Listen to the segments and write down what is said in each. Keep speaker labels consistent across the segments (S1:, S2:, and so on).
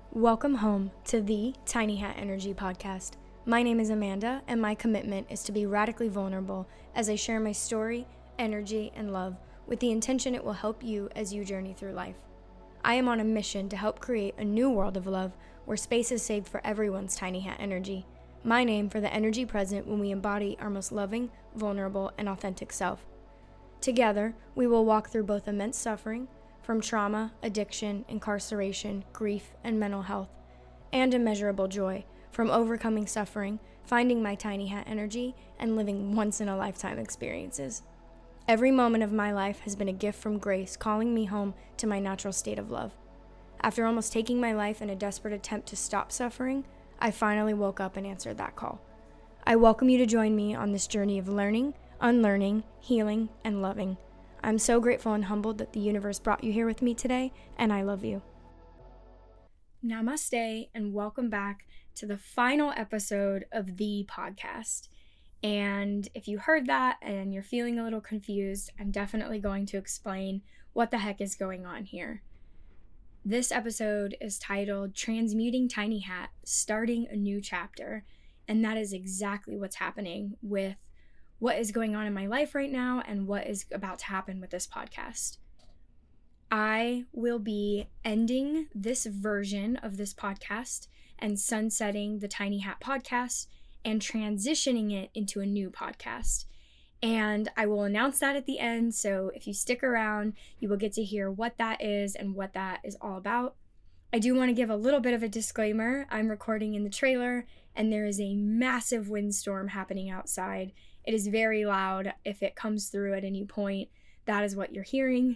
S1: Welcome home to the Tiny Hat Energy Podcast. My name is Amanda, and my commitment is to be radically vulnerable as I share my story, energy, and love with the intention it will help you as you journey through life. I am on a mission to help create a new world of love where space is saved for everyone's tiny hat energy. My name for the energy present when we embody our most loving, vulnerable, and authentic self. Together, we will walk through both immense suffering, from trauma, addiction, incarceration, grief, and mental health, and immeasurable joy from overcoming suffering, finding my tiny hat energy, and living once-in-a-lifetime experiences. Every moment of my life has been a gift from grace, calling me home to my natural state of love. After almost taking my life in a desperate attempt to stop suffering, I finally woke up and answered that call. I welcome you to join me on this journey of learning, unlearning, healing, and loving. I'm so grateful and humbled that the universe brought you here with me today, and I love you. Namaste, and welcome back to the final episode of the podcast. And if you heard that and you're feeling a little confused, I'm definitely going to explain what the heck is going on here. This episode is titled Transmuting Tiny Hat, Starting a New Chapter, and that is exactly what's happening with what is going on in my life right now and what is about to happen with this podcast. I will be ending this version of this podcast and sunsetting the Tiny Hat podcast and transitioning it into a new podcast. And I will announce that at the end, so if you stick around, you will get to hear what that is and what that is all about. I do want to give a little bit of a disclaimer. I'm recording in the trailer, and there is a massive windstorm happening outside. It is very loud. If it comes through at any point, that is what you're hearing.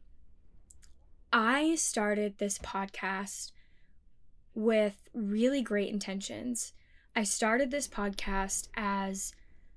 S1: I started this podcast with really great intentions. I started this podcast as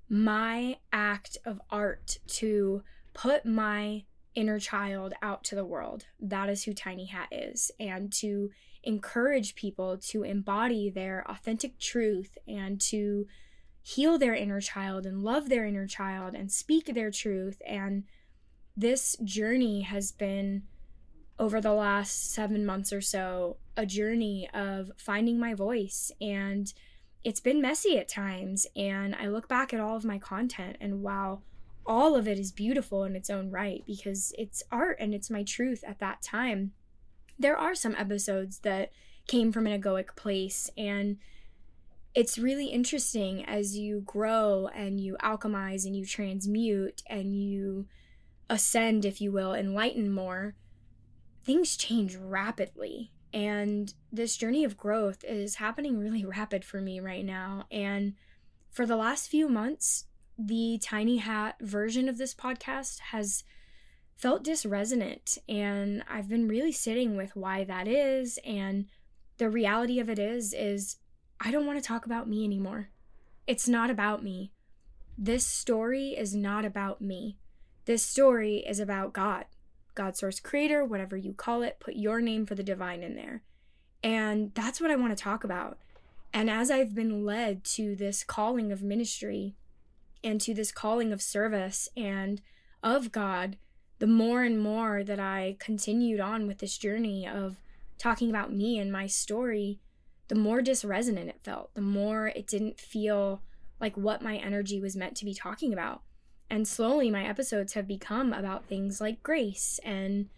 S1: my act of art to put my inner child out to the world. That is who Tiny Hat is, and to encourage people to embody their authentic truth and to heal their inner child and love their inner child and speak their truth. And this journey has been, over the last 7 months or so, a journey of finding my voice. And it's been messy at times. And I look back at all of my content and wow, all of it is beautiful in its own right because it's art and it's my truth at that time. There are some episodes that came from an egoic place, and it's really interesting as you grow and you alchemize and you transmute and you ascend, if you will, enlighten more, things change rapidly. And this journey of growth is happening really rapid for me right now. And for the last few months, the Tiny Hat version of this podcast has felt disresonant. And I've been really sitting with why that is. And the reality of it is I don't want to talk about me anymore. It's not about me. This story is not about me. This story is about God. God, source, creator, whatever you call it, put your name for the divine in there. And that's what I want to talk about. And as I've been led to this calling of ministry and to this calling of service and of God, the more and more that I continued on with this journey of talking about me and my story, the more disresonant it felt, the more it didn't feel like what my energy was meant to be talking about. And slowly my episodes have become about things like grace and,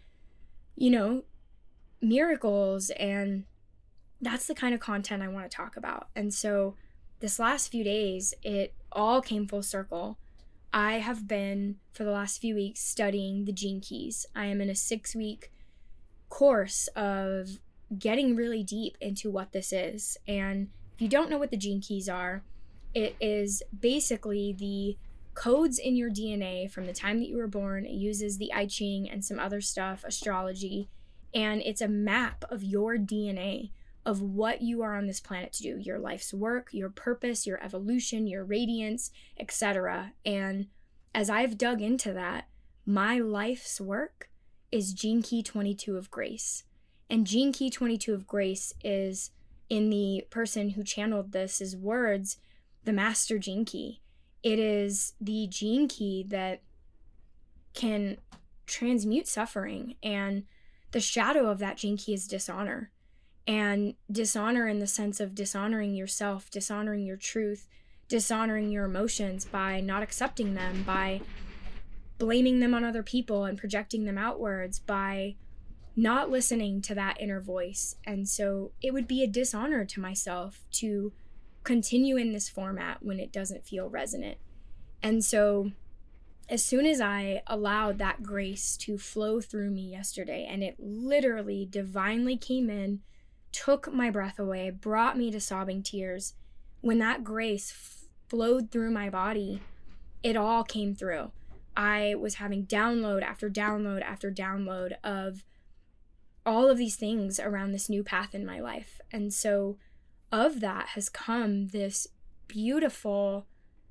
S1: miracles. And that's the kind of content I want to talk about. And so this last few days, it all came full circle. I have been, for the last few weeks, studying the Gene Keys. I am in a 6-week course of getting really deep into what this is. And if you don't know what the Gene Keys are, it is basically the codes in your DNA from the time that you were born. It uses the I Ching and some other stuff, astrology, and it's a map of your DNA, of what you are on this planet to do, your life's work, your purpose, your evolution, your radiance, etc. And as I've dug into that, my life's work is Gene Key 22 of Grace. And Gene Key 22 of Grace is, in the person who channeled this, is words, the master Gene Key. It is the Gene Key that can transmute suffering, and the shadow of that Gene Key is dishonor. And dishonor in the sense of dishonoring yourself, dishonoring your truth, dishonoring your emotions by not accepting them, by blaming them on other people and projecting them outwards, by not listening to that inner voice. And so it would be a dishonor to myself to continue in this format when it doesn't feel resonant. And so as soon as I allowed that grace to flow through me yesterday, and it literally divinely came in, took my breath away, brought me to sobbing tears, when that grace flowed through my body, it all came through. I was having download after download after download of all of these things around this new path in my life. And so of that has come this beautiful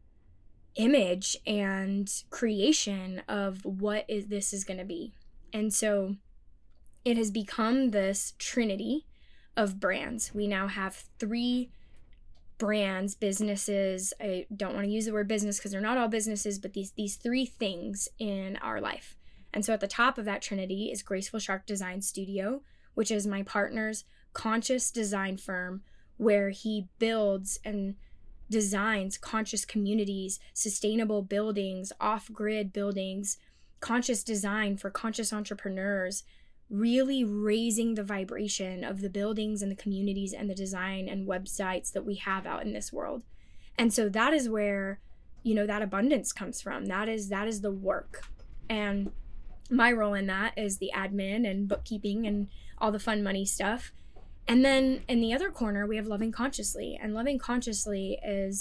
S1: image and creation of what this is going to be. And so it has become this trinity of brands. We now have 3 brands, businesses. I don't want to use the word business because they're not all businesses, but these 3 things in our life. And so at the top of that trinity is Graceful Shark Design Studio, which is my partner's conscious design firm where he builds and designs conscious communities, sustainable buildings, off-grid buildings, conscious design for conscious entrepreneurs, really raising the vibration of the buildings and the communities and the design and websites that we have out in this world. And so that is where, that abundance comes from. That is the work. And my role in that is the admin and bookkeeping and all the fun money stuff. And then in the other corner, we have Loving Consciously. And Loving Consciously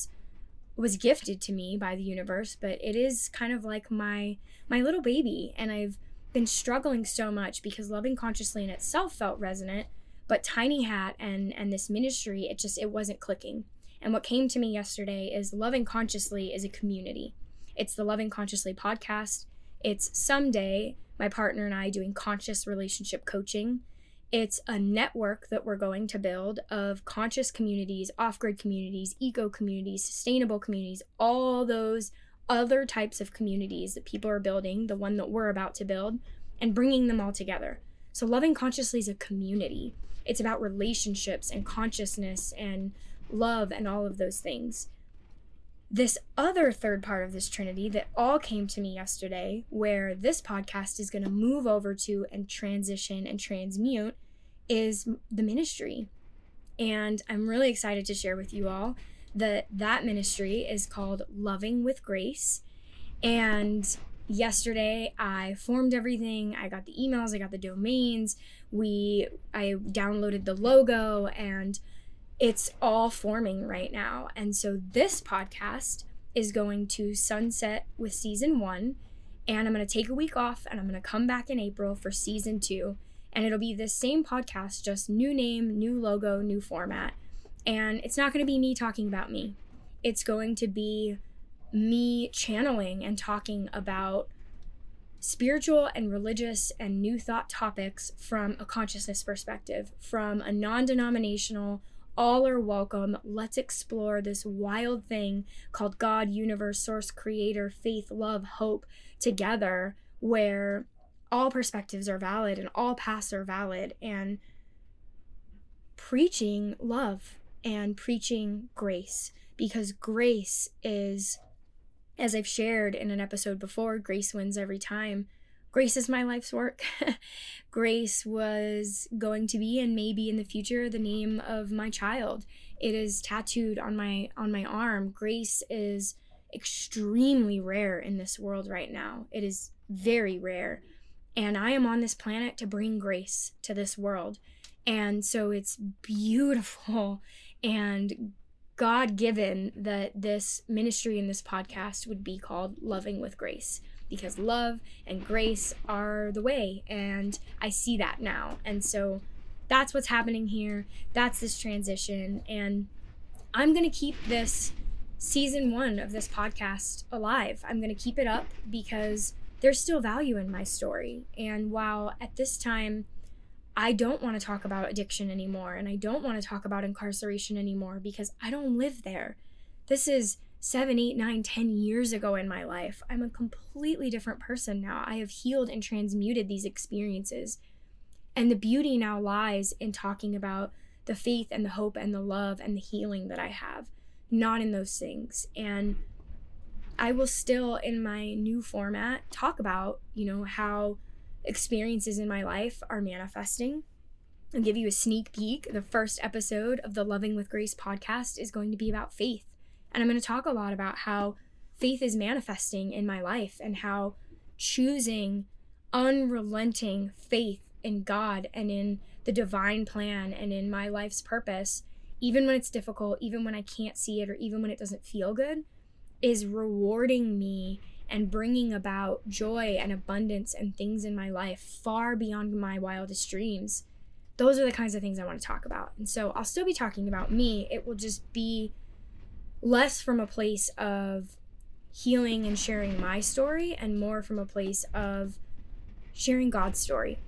S1: was gifted to me by the universe, but it is kind of like my little baby. And I've been struggling so much because Loving Consciously in itself felt resonant, but Tiny Hat and this ministry, it wasn't clicking. And what came to me yesterday is Loving Consciously is a community. It's the Loving Consciously podcast. It's someday my partner and I doing conscious relationship coaching. It's a network that we're going to build of conscious communities, off-grid communities, eco communities, sustainable communities, all those other types of communities that people are building, the one that we're about to build, and bringing them all together. So Loving Consciously is a community. It's about relationships and consciousness and love and all of those things. This other third part of this trinity that all came to me yesterday, where this podcast is going to move over to and transition and transmute, is the ministry. And I'm really excited to share with you all that that ministry is called Loving with Grace. And yesterday I formed everything. I got the emails, I got the domains, I downloaded the logo, and it's all forming right now. And so this podcast is going to sunset with season 1, and I'm going to take a week off, and I'm going to come back in April for season 2. And it'll be the same podcast, just new name, new logo, new format. And it's not going to be me talking about me. It's going to be me channeling and talking about spiritual and religious and new thought topics from a consciousness perspective, from a non-denominational, all are welcome, let's explore this wild thing called God, universe, source, creator, faith, love, hope together, where all perspectives are valid and all paths are valid, and preaching love and preaching grace, because grace is, as I've shared in an episode before, grace wins every time. Grace is my life's work. Grace was going to be, and maybe in the future, the name of my child. It is tattooed on my arm. Grace is extremely rare in this world right now. It is very rare. And I am on this planet to bring grace to this world. And so it's beautiful and God-given that this ministry and this podcast would be called Loving with Grace, because love and grace are the way, and I see that now. And so that's what's happening here. That's this transition, and I'm going to keep this season 1 of this podcast alive. I'm going to keep it up because there's still value in my story. And while at this time I don't want to talk about addiction anymore, and I don't want to talk about incarceration anymore because I don't live there. This is 7, 8, 9, 10 years ago in my life. I'm a completely different person now. I have healed and transmuted these experiences. And the beauty now lies in talking about the faith and the hope and the love and the healing that I have, not in those things. And I will still, in my new format, talk about, how experiences in my life are manifesting. I'll give you a sneak peek. The first episode of the Loving with Grace podcast is going to be about faith. And I'm going to talk a lot about how faith is manifesting in my life and how choosing unrelenting faith in God and in the divine plan and in my life's purpose, even when it's difficult, even when I can't see it, or even when it doesn't feel good, is rewarding me and bringing about joy and abundance and things in my life far beyond my wildest dreams. Those are the kinds of things I want to talk about. And so I'll still be talking about me. It will just be less from a place of healing and sharing my story and more from a place of sharing God's story.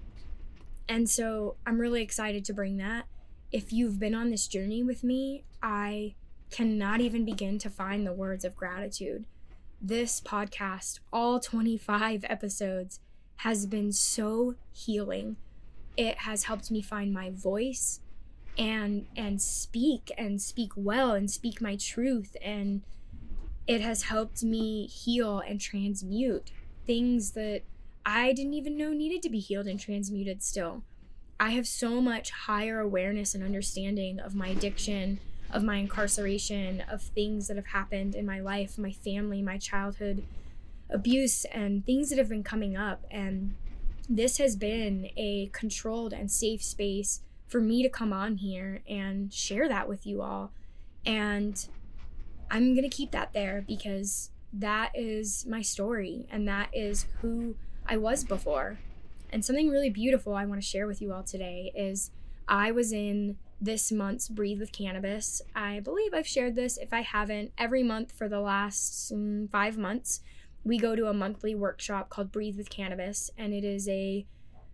S1: And so I'm really excited to bring that. If you've been on this journey with me, I cannot even begin to find the words of gratitude. This podcast, all 25 episodes, has been so healing. It has helped me find my voice and speak well and speak my truth, and it has helped me heal and transmute things that I didn't even know needed to be healed and transmuted still. I have so much higher awareness and understanding of my addiction, of my incarceration, of things that have happened in my life, my family, my childhood abuse, and things that have been coming up. And this has been a controlled and safe space for me to come on here and share that with you all. And I'm going to keep that there because that is my story and that is who I was before. And something really beautiful I want to share with you all today is I was in this month's Breathe with Cannabis. I believe I've shared this. If I haven't, every month for the last 5 months, we go to a monthly workshop called Breathe with Cannabis. And it is a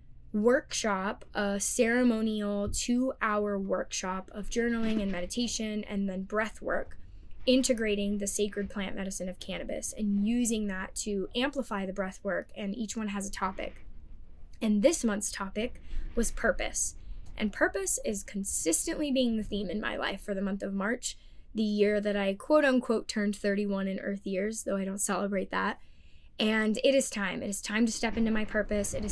S1: workshop, a ceremonial 2-hour workshop of journaling and meditation and then breath work, integrating the sacred plant medicine of cannabis and using that to amplify the breath work. And each one has a topic. And this month's topic was purpose. And purpose is consistently being the theme in my life for the month of March, the year that I quote unquote turned 31 in Earth years, though I don't celebrate that. And it is time. It is time to step into my purpose. It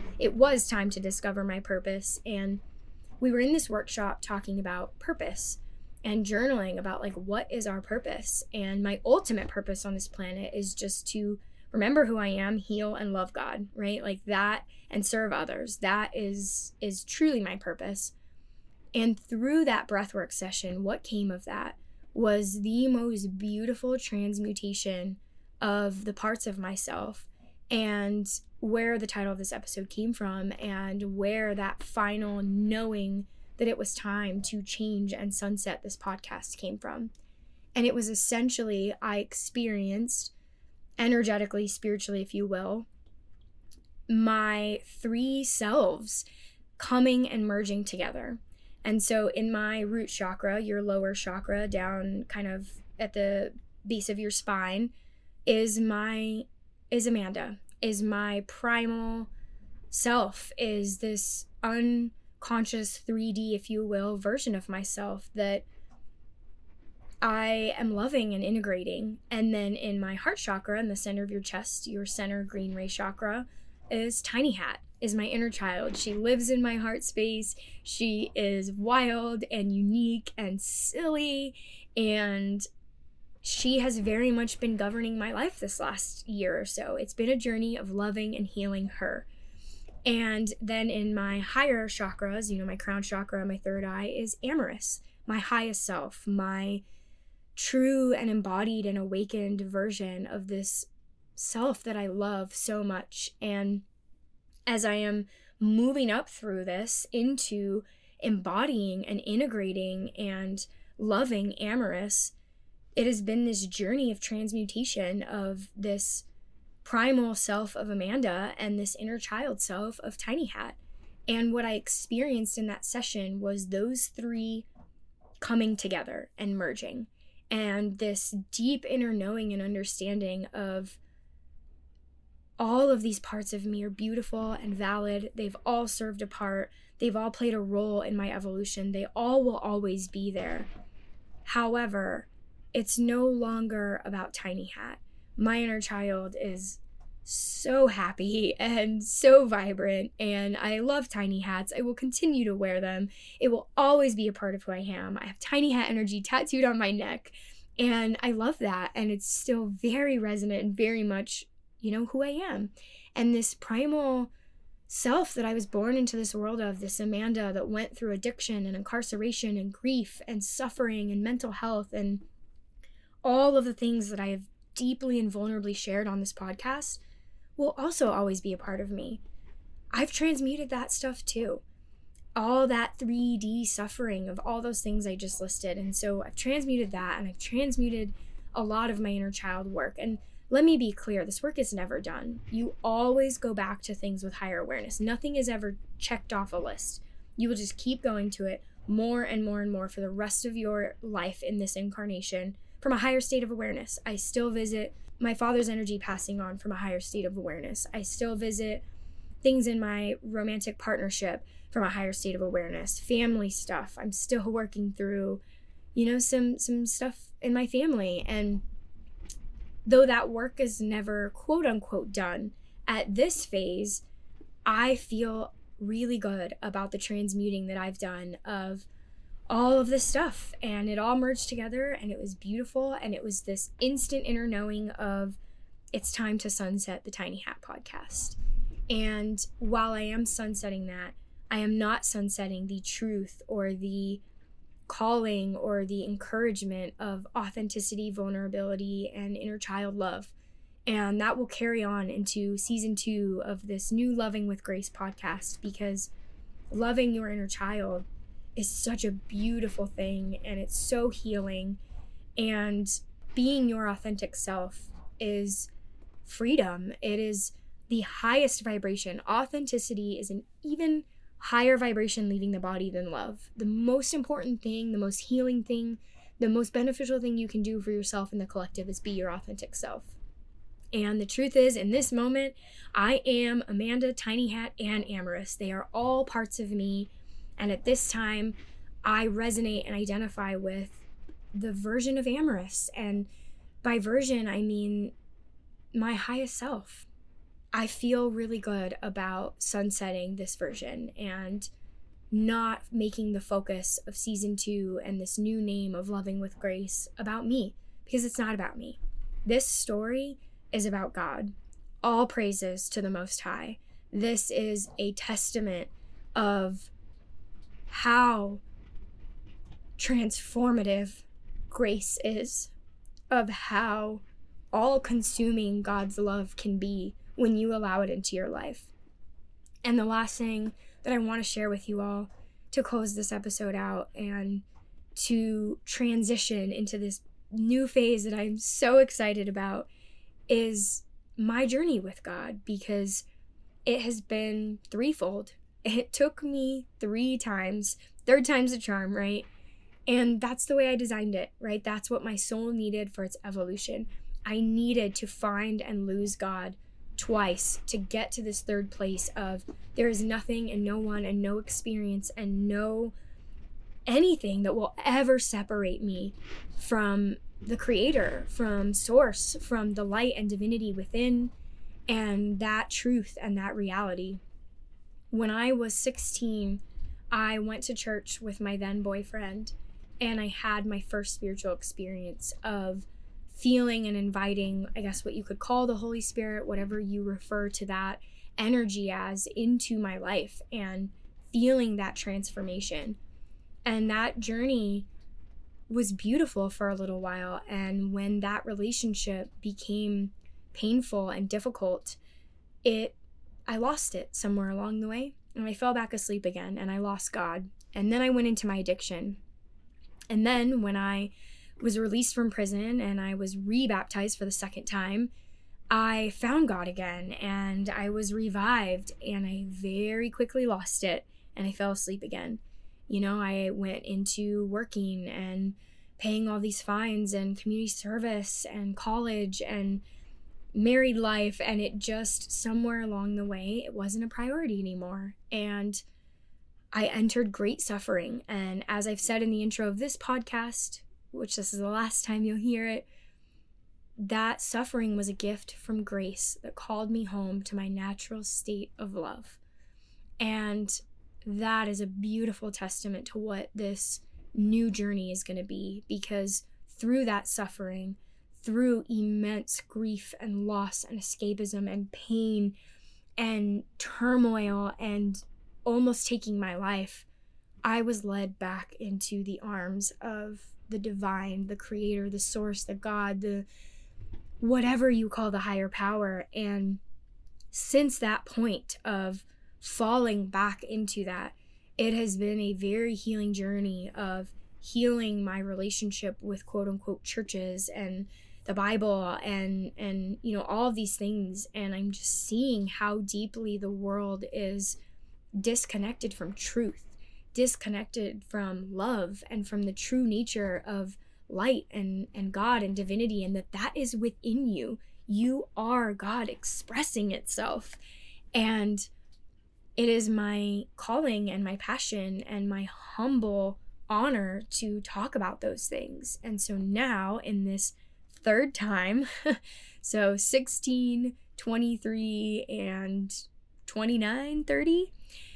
S1: was time to discover my purpose. And we were in this workshop talking about purpose and journaling about what is our purpose. And my ultimate purpose on this planet is just to remember who I am, heal, and love God, right? That, and serve others. That is truly my purpose. And through that breathwork session, what came of that was the most beautiful transmutation of the parts of myself, and where the title of this episode came from, and where that final knowing that it was time to change and sunset this podcast came from. And it was essentially, I experienced energetically, spiritually, if you will, my 3 selves coming and merging together. And so in my root chakra, your lower chakra, down kind of at the base of your spine, is Amanda, is my primal self, is this unconscious 3D, if you will, version of myself that I am loving and integrating. And then in my heart chakra, in the center of your chest, your center green ray chakra, is Tiny Hat, is my inner child. She lives in my heart space. She is wild and unique and silly, and she has very much been governing my life this last year or so. It's been a journey of loving and healing her. And then in my higher chakras, my crown chakra, my third eye, is Amaris, my highest self, my true and embodied and awakened version of this self that I love so much. And as I am moving up through this into embodying and integrating and loving Amaris, it has been this journey of transmutation of this primal self of Amanda and this inner child self of Tiny Hat. And what I experienced in that session was those 3 coming together and merging, and this deep inner knowing and understanding of all of these parts of me are beautiful and valid. They've all served a part. They've all played a role in my evolution. They all will always be there. However, it's no longer about Tiny Hat. My inner child is so happy and so vibrant, and I love tiny hats. I will continue to wear them. It will always be a part of who I am. I have tiny hat energy tattooed on my neck, and I love that, and it's still very resonant and very much, who I am. And this primal self that I was born into this world of, this Amanda that went through addiction and incarceration and grief and suffering and mental health and all of the things that I have deeply and vulnerably shared on this podcast, will also always be a part of me. I've transmuted that stuff too. All that 3D suffering of all those things I just listed. And so I've transmuted that, and I've transmuted a lot of my inner child work. And let me be clear, this work is never done. You always go back to things with higher awareness. Nothing is ever checked off a list. You will just keep going to it more and more and more for the rest of your life in this incarnation from a higher state of awareness. I still visit my father's energy passing on from a higher state of awareness. I still visit things in my romantic partnership from a higher state of awareness. Family stuff, I'm still working through, some stuff in my family. And though that work is never quote unquote done, at this phase, I feel really good about the transmuting that I've done of all of this stuff, and it all merged together, and it was beautiful, and it was this instant inner knowing of it's time to sunset the Tiny Hat podcast. And while I am sunsetting that, I am not sunsetting the truth or the calling or the encouragement of authenticity, vulnerability, and inner child love. And that will carry on into season 2 of this new Loving with Grace podcast, because loving your inner child is such a beautiful thing, and it's so healing. And being your authentic self is freedom. It is the highest vibration. Authenticity is an even higher vibration leaving the body than love. The most important thing, the most healing thing, the most beneficial thing you can do for yourself and the collective is be your authentic self. And the truth is, in this moment, I am Amanda, Tiny Hat, and Amorous. They are all parts of me. And at this time, I resonate and identify with the version of Amorous. And by version, I mean my highest self. I feel really good about sunsetting this version and not making the focus of season 2 and this new name of Loving with Grace about me, because it's not about me. This story is about God. All praises to the Most High. This is a testament of how transformative grace is, of how all-consuming God's love can be when you allow it into your life. And the last thing that I want to share with you all to close this episode out and to transition into this new phase that I'm so excited about is my journey with God, because it has been threefold. It took me 3 times. 3rd time's a charm, right? And that's the way I designed it, right? That's what my soul needed for its evolution. I needed to find and lose God twice to get to this 3rd place of there is nothing and no one and no experience and no anything that will ever separate me from the Creator, from Source, from the light and divinity within, and that truth and that reality. When I was 16, I went to church with my then boyfriend, and I had my first spiritual experience of feeling and inviting, I guess what you could call the Holy Spirit, whatever you refer to that energy as, into my life, and feeling that transformation. And that journey was beautiful for a little while. And when that relationship became painful and difficult, I lost it somewhere along the way, and I fell back asleep again, and I lost God. And then I went into my addiction. And then when I was released from prison and I was rebaptized for the 2nd time, I found God again, and I was revived, and I very quickly lost it, and I fell asleep again. I went into working and paying all these fines and community service and college, and married life, and it just, somewhere along the way, it wasn't a priority anymore. And I entered great suffering. And as I've said in the intro of this podcast, which this is the last time you'll hear it, that suffering was a gift from grace that called me home to my natural state of love. And that is a beautiful testament to what this new journey is going to be, because through that suffering, through immense grief and loss and escapism and pain and turmoil and almost taking my life, I was led back into the arms of the divine, the creator, the source, the God, the whatever you call the higher power. And since that point of falling back into that, it has been a very healing journey of healing my relationship with quote unquote churches and the Bible and all of these things. And I'm just seeing how deeply the world is disconnected from truth, disconnected from love and from the true nature of light and God and divinity, and that is within you. You are God expressing itself. And it is my calling and my passion and my humble honor to talk about those things. And so now, in this third time, so 16, 23, and 29, 30,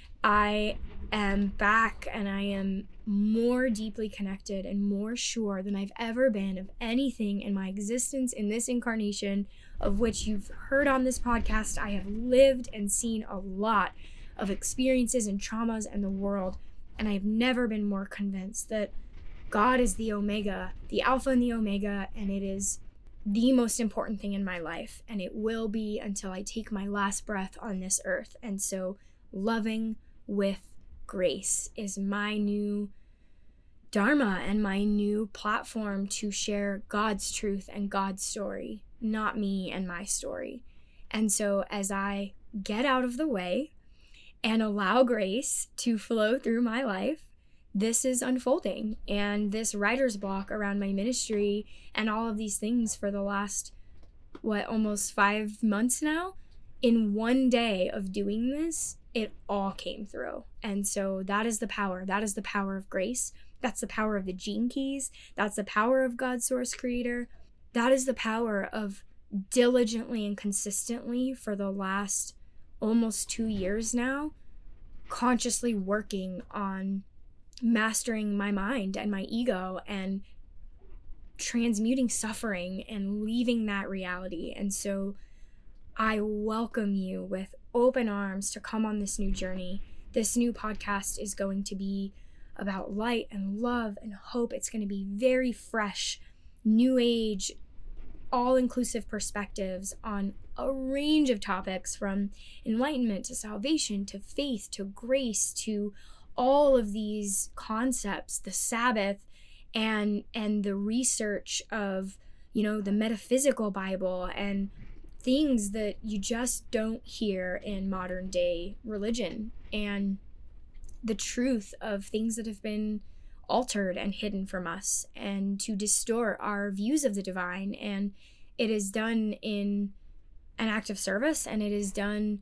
S1: I am back, and I am more deeply connected and more sure than I've ever been of anything in my existence in this incarnation, of which you've heard on this podcast. I have lived and seen a lot of experiences and traumas in the world, and I've never been more convinced that God is the Omega, the Alpha and the Omega, and it is the most important thing in my life, and it will be until I take my last breath on this earth. And so loving with grace is my new dharma and my new platform to share God's truth and God's story, not me and my story. And so as I get out of the way and allow grace to flow through my life, this is unfolding. And this writer's block around my ministry and all of these things for the last, almost 5 months now, in one day of doing this, it all came through. And so that is the power. That is the power of grace. That's the power of the gene keys. That's the power of God's source creator. That is the power of diligently and consistently for the last almost 2 years now, consciously working on mastering my mind and my ego and transmuting suffering and leaving that reality. And so I welcome you with open arms to come on this new journey. This new podcast is going to be about light and love and hope. It's going to be very fresh, new age, all-inclusive perspectives on a range of topics, from enlightenment to salvation to faith to grace to all of these concepts, the Sabbath and the research of, the metaphysical Bible and things that you just don't hear in modern day religion, and the truth of things that have been altered and hidden from us, and to distort our views of the divine. And it is done in an act of service, and it is done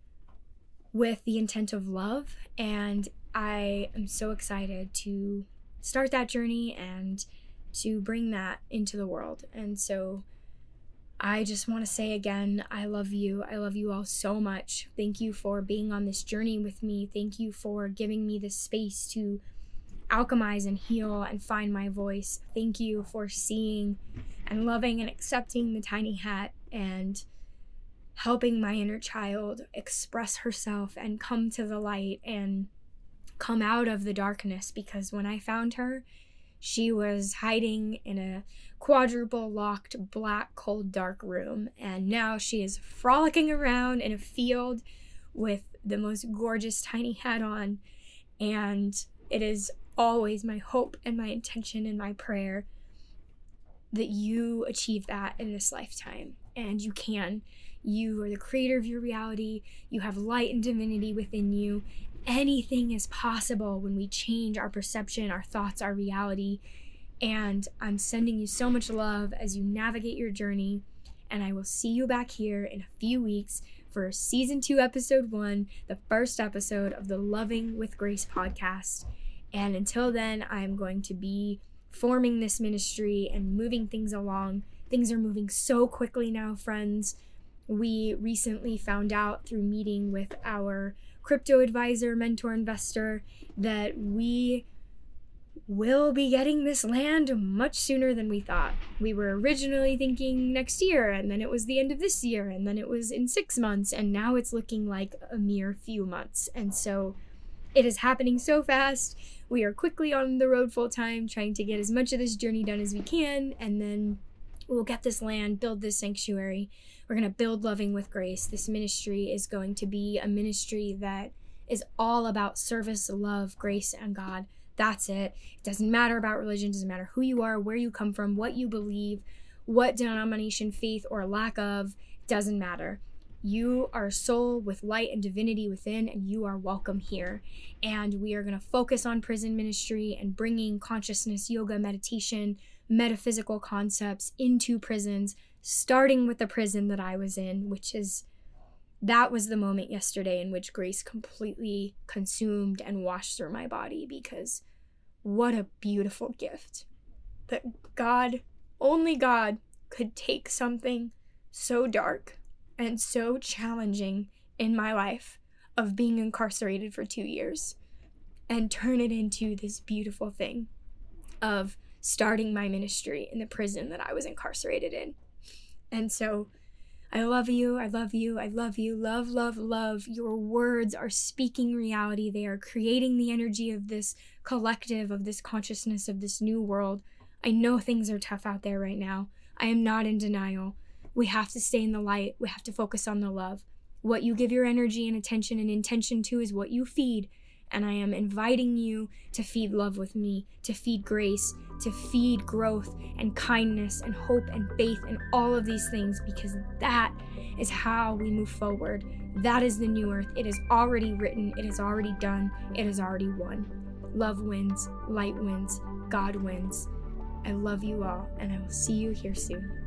S1: with the intent of love. And I am so excited to start that journey and to bring that into the world. And so I just want to say again, I love you. I love you all so much. Thank you for being on this journey with me. Thank you for giving me this space to alchemize and heal and find my voice. Thank you for seeing and loving and accepting the tiny hat and helping my inner child express herself and come to the light and come out of the darkness. Because when I found her, she was hiding in a quadruple locked black cold dark room, and now she is frolicking around in a field with the most gorgeous tiny hat on. And it is always my hope and my intention and my prayer that you achieve that in this lifetime. And you can. You are the creator of your reality. You have light and divinity within you. Anything is possible when we change our perception, our thoughts, our reality. And I'm sending you so much love as you navigate your journey. and I will see you back here in a few weeks for season 2, episode 1, the first episode of the Loving with Grace podcast. And until then, I'm going to be forming this ministry and moving things along. Things are moving so quickly now, friends. We recently found out through meeting with our crypto advisor, mentor, investor, that we will be getting this land much sooner than we thought. We were originally thinking next year, and then it was the end of this year, and then it was in 6 months, and now it's looking like a mere few months. And so it is happening so fast. We are quickly on the road full time, trying to get as much of this journey done as we can, and then we'll get this land, build this sanctuary. We're going to build Loving with Grace. This ministry is going to be a ministry that is all about service, love, grace, and God. That's it. It doesn't matter about religion. It doesn't matter who you are, where you come from, what you believe, what denomination, faith, or lack of. It doesn't matter. You are a soul with light and divinity within, and you are welcome here. And we are going to focus on prison ministry and bringing consciousness, yoga, meditation, metaphysical concepts into prisons, starting with the prison that I was in, that was the moment yesterday in which grace completely consumed and washed through my body, because what a beautiful gift that only God could take something so dark and so challenging in my life of being incarcerated for 2 years and turn it into this beautiful thing of starting my ministry in the prison that I was incarcerated in. And so I love you, I love you, I love you, love, love, love. Your words are speaking reality. They are creating the energy of this collective, of this consciousness, of this new world. I know things are tough out there right now. I am not in denial. We have to stay in the light. We have to focus on the love. What you give your energy and attention and intention to is what you feed. And I am inviting you to feed love with me, to feed grace, to feed growth and kindness and hope and faith and all of these things, because that is how we move forward. That is the new earth. It is already written. It is already done. It is already won. Love wins. Light wins. God wins. I love you all, and I will see you here soon.